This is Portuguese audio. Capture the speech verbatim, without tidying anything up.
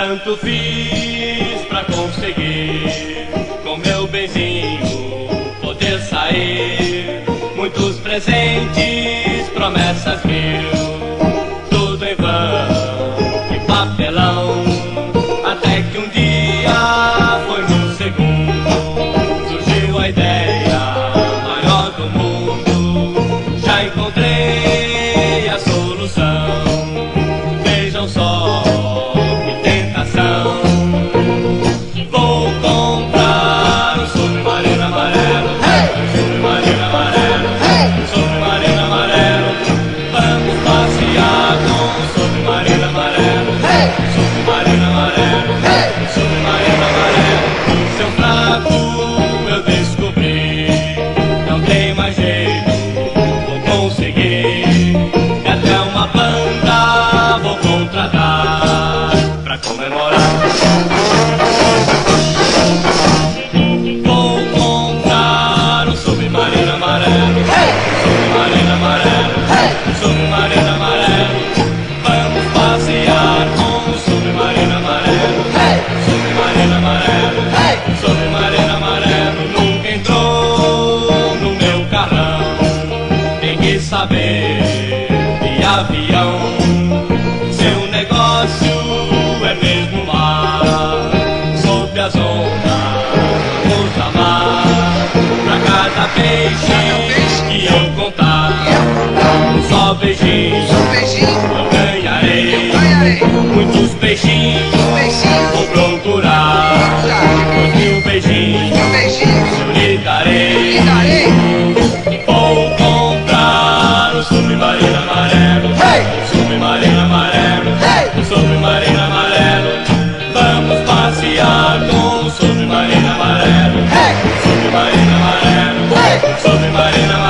Tanto fiz pra conseguir com meu benzinho poder sair. Muitos presentes, promessas mil, tudo em vão e papelão. Até que um dia, foi num segundo, surgiu a ideia maior do mundo. Já encontrei a solução. Vejam só que tentação. Vou comprar um submarino amarelo, um submarino amarelo, um submarino amarelo. Vamos passear com um submarino amarelo, um submarino amarelo, um submarino amarelo. Seu fraco eu descobri, não tem mais jeito, vou conseguir. E até uma banda vou contratar pra comemorar. Vou comprar um submarino amarelo, um submarino amarelo, um submarino amarelo. Vamos passear com um submarino amarelo, um submarino amarelo, um submarino amarelo. Nunca entrou no meu carrão, tem que saber de avião. Seu negócio é mesmo mar, sob as ondas, vamos amar. Pra cada peixe que eu contar, só beijinho eu ganharei. Muitos peixinhos vou procurar, dois mil beijinhos eu lhe darei. Vou comprar um submarino amarelo, um submarino amarelo, um submarino amarelo. Vamos passear com um submarino amarelo, um submarino amarelo, um submarino amarelo.